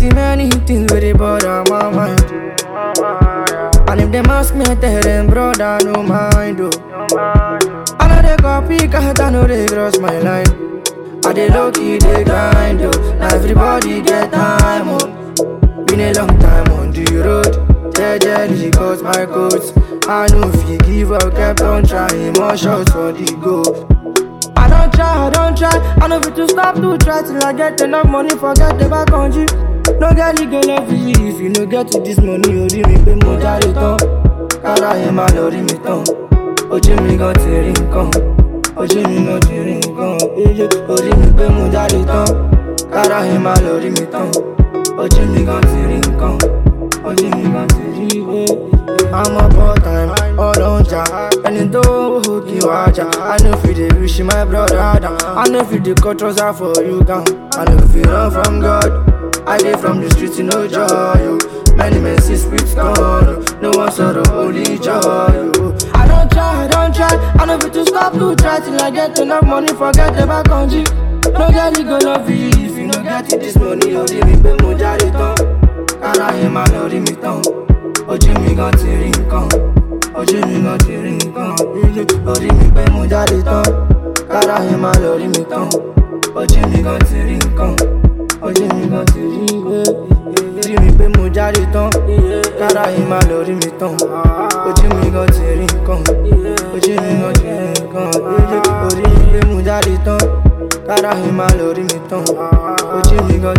the many things where they bother my mind. And if them ask me, I tell them, brother, no mind, oh. I know they copy, cause I know they cross my line. I they low-key, they grind, oh. Now everybody get time, oh. Been a long time on the road. Jelly got my coats. I know if you give up, kept on trying. More shots for the goal. I don't try. I know if to stop to try till I get enough money, forget the back on you. No girl, you go love you if you no get to this money. You me pay more jolly ton. Kara him a lori me ton. Oji mi gon ti rin kan. Oji mi gon ti rin kan. Ori mi pay more jolly ton. Kara him a lori me ton. Oji mi gon ti rin kan. Oji mi gon ti rin kan. I'm up all time, all on ja. And it don't hook you out, ja. I know if you wish my brother down. I know if you cut trouser for you down. I know if you run from God. I live from the streets, you know joy, yo. Many men see spirits gone, yo. No one sorrow, only joy, yo. I don't try. I know if to stop to try till I get enough money, forget the back on G. No girl, you go love you if you no get it this money, you leave me pay more jolly ton. Kara him a lori me ton. Oji mi gon ti rin kan. Oji mi gon ti rin kan. Ori mi pay more jolly ton. Kara him a lori me ton. Oji mi gon ti rin kan. Oji mi gon ti rin kan. Ori mi pay more jolly ton. Kara him a lori me ton. Oji mi gon ti rin kan. Oji mi gon ti rin kan. Ori mi pay more jolly ton. Kara him a lori me ton. Oji mi gon